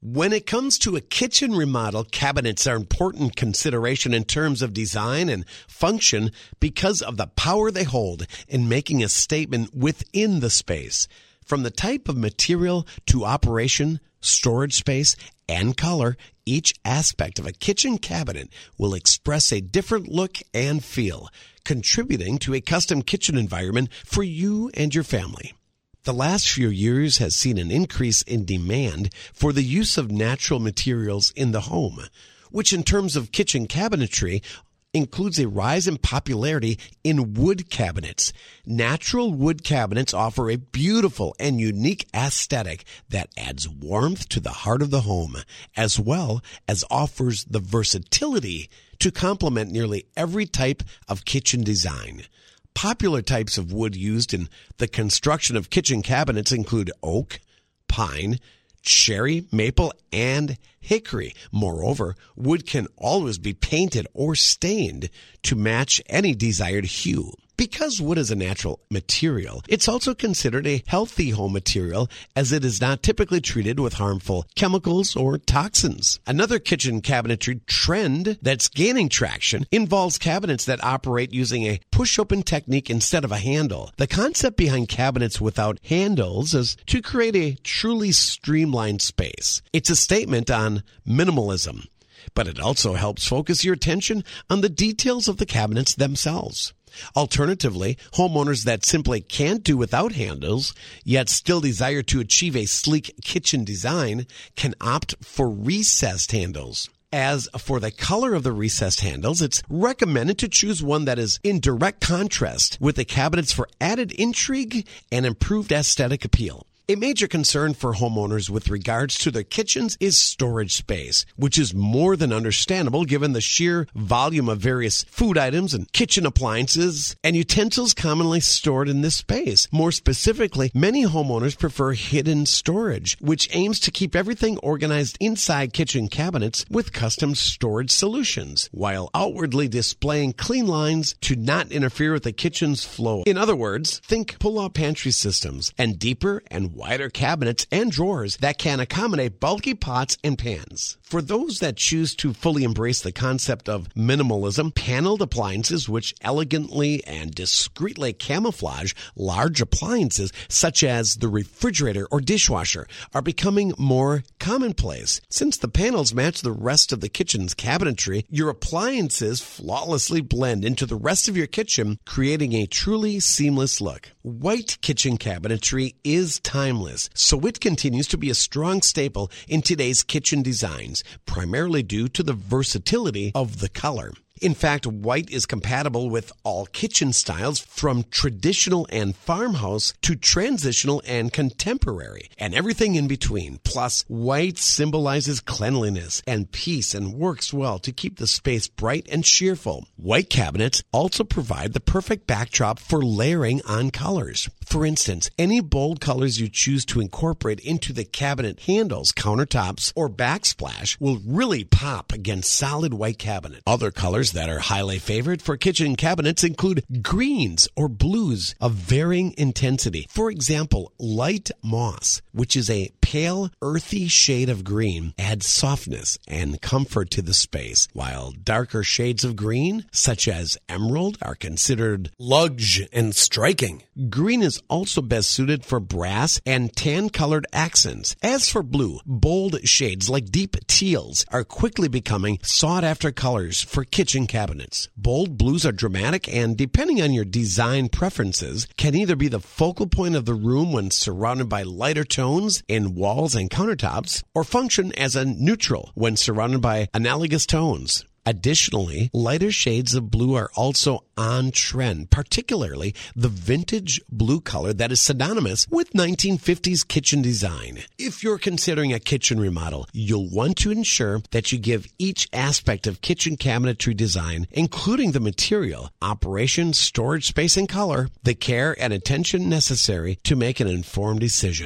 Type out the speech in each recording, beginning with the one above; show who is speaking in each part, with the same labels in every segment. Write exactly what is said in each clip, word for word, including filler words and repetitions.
Speaker 1: When it comes to a kitchen remodel, cabinets are an important consideration in terms of design and function because of the power they hold in making a statement within the space. From the type of material to operation, storage space, and color, each aspect of a kitchen cabinet will express a different look and feel, contributing to a custom kitchen environment for you and your family. The last few years has seen an increase in demand for the use of natural materials in the home, which in terms of kitchen cabinetry includes a rise in popularity in wood cabinets. Natural wood cabinets offer a beautiful and unique aesthetic that adds warmth to the heart of the home, as well as offers the versatility to complement nearly every type of kitchen design. Popular types of wood used in the construction of kitchen cabinets include oak, pine, cherry, maple, and hickory. Moreover, wood can always be painted or stained to match any desired hue. Because wood is a natural material, it's also considered a healthy home material as it is not typically treated with harmful chemicals or toxins. Another kitchen cabinetry trend that's gaining traction involves cabinets that operate using a push-open technique instead of a handle. The concept behind cabinets without handles is to create a truly streamlined space. It's a statement on minimalism, but it also helps focus your attention on the details of the cabinets themselves. Alternatively, homeowners that simply can't do without handles, yet still desire to achieve a sleek kitchen design, can opt for recessed handles. As for the color of the recessed handles, it's recommended to choose one that is in direct contrast with the cabinets for added intrigue and improved aesthetic appeal. A major concern for homeowners with regards to their kitchens is storage space, which is more than understandable given the sheer volume of various food items and kitchen appliances and utensils commonly stored in this space. More specifically, many homeowners prefer hidden storage, which aims to keep everything organized inside kitchen cabinets with custom storage solutions, while outwardly displaying clean lines to not interfere with the kitchen's flow. In other words, think pull-out pantry systems and deeper and wider cabinets and drawers that can accommodate bulky pots and pans. For those that choose to fully embrace the concept of minimalism, paneled appliances which elegantly and discreetly camouflage large appliances such as the refrigerator or dishwasher are becoming more commonplace. Since the panels match the rest of the kitchen's cabinetry, your appliances flawlessly blend into the rest of your kitchen, creating a truly seamless look. White kitchen cabinetry is timeless, so it continues to be a strong staple in today's kitchen designs, primarily due to the versatility of the color. In fact, white is compatible with all kitchen styles from traditional and farmhouse to transitional and contemporary, and everything in between. Plus, white symbolizes cleanliness and peace and works well to keep the space bright and cheerful. White cabinets also provide the perfect backdrop for layering on colors. For instance, any bold colors you choose to incorporate into the cabinet handles, countertops, or backsplash will really pop against solid white cabinet. Other colors that are highly favored for kitchen cabinets include greens or blues of varying intensity. For example, light moss, which is a pale, earthy shade of green, adds softness and comfort to the space, while darker shades of green, such as emerald, are considered luxe and striking. Green is also best suited for brass and tan-colored accents. As for blue, bold shades like deep teals are quickly becoming sought-after colors for kitchen cabinets. Bold blues are dramatic and, depending on your design preferences, can either be the focal point of the room when surrounded by lighter tones in walls and countertops, or function as a neutral when surrounded by analogous tones. Additionally, lighter shades of blue are also on trend, particularly the vintage blue color that is synonymous with nineteen fifties kitchen design. If you're considering a kitchen remodel, you'll want to ensure that you give each aspect of kitchen cabinetry design, including the material, operation, storage space, and color, the care and attention necessary to make an informed decision.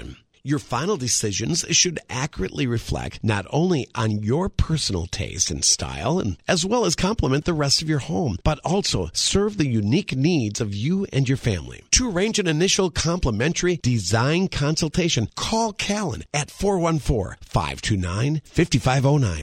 Speaker 1: Your final decisions should accurately reflect not only on your personal taste and style, and as well as complement the rest of your home, but also serve the unique needs of you and your family. To arrange an initial complimentary design consultation, call Callan at four one four, five two nine, five five zero nine.